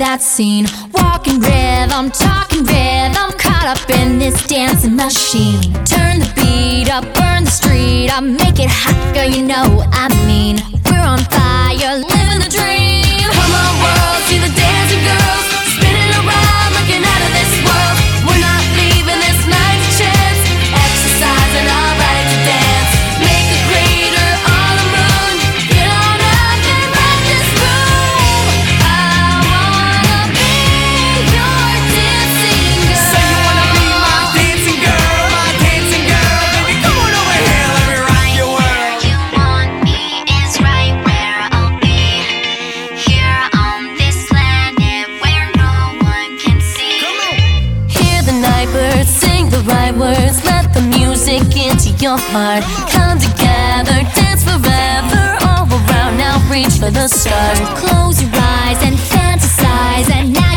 that scene. Walking rhythm, talking rhythm, caught up in this dancing machine. Turn the beat up, burn the street up, make it hot, girl, you know what I mean. We're on fire, living the dream. Come on world, see the dancing girls spinning around, looking out of this world. We're not leaving this night to chance, exercising our right to dance. Make a crater on the moon, get on up and rock this room. I wanna be your dancing girl. Say you wanna be my dancing girl, my dancing girl. Baby, come on over here, let me rock your world. You want me is right where I'll be, here on this planet where no one can see. Hear the night birds sing the right words, let the music into your heart. Come together, dance forever, all around now reach for the stars. Close your eyes and fantasize, and now